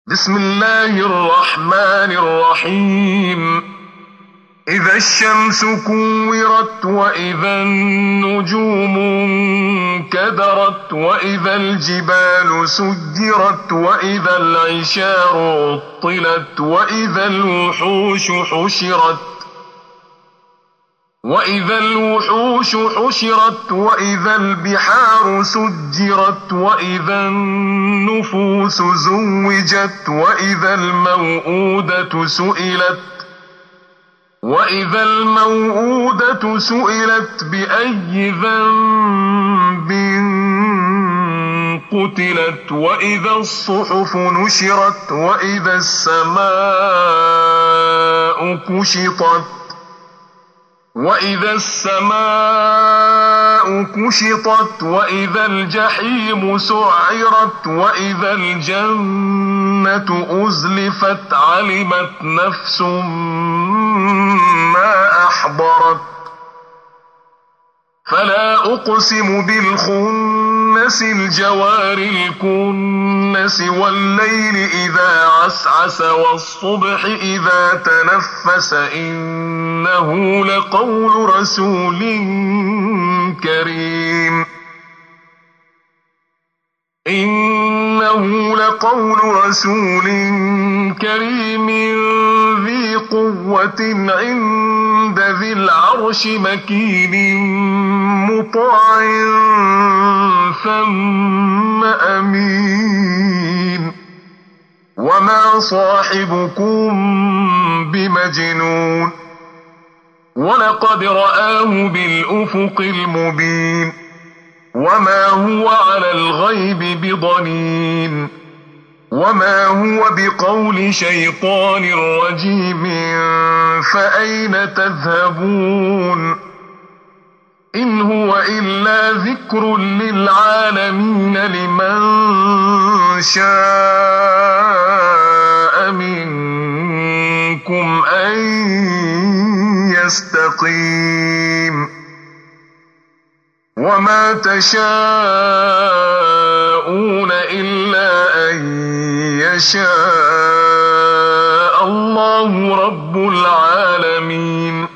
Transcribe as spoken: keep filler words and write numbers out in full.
بسم الله الرحمن الرحيم إذا الشمس كورت وإذا النجوم انكدرت وإذا الجبال سجرت وإذا العشار عطلت وإذا الوحوش حشرت وإذا الوحوش حشرت وإذا البحار سجرت وإذا النفوس زوجت وإذا الموءودة سئلت وإذا الموءودة سئلت بأي ذنب قتلت وإذا الصحف نشرت وإذا السماء كشطت وإذا السماء كشطت وإذا الجحيم سعرت وإذا الجنة أزلفت علمت نفس ما أحضرت فلا أقسم بالخنس الجوار الكنس والليل إذا عسعس والصبح إذا تنفس إنه لقول رسول كريم إنه لقول رسول كريم ذي قوة عند ذي العرش مكين مطاع ثم أمين وما صاحبكم بمجنون ولقد رآه بالأفق المبين وما هو على الغيب بضنين وما هو بقول شيطان رجيم فأين تذهبون إن هو إلا ذكر للعالمين لمن شاء منكم أن يستقيم وما تشاءون إلا أن يشاء الله رب العالمين.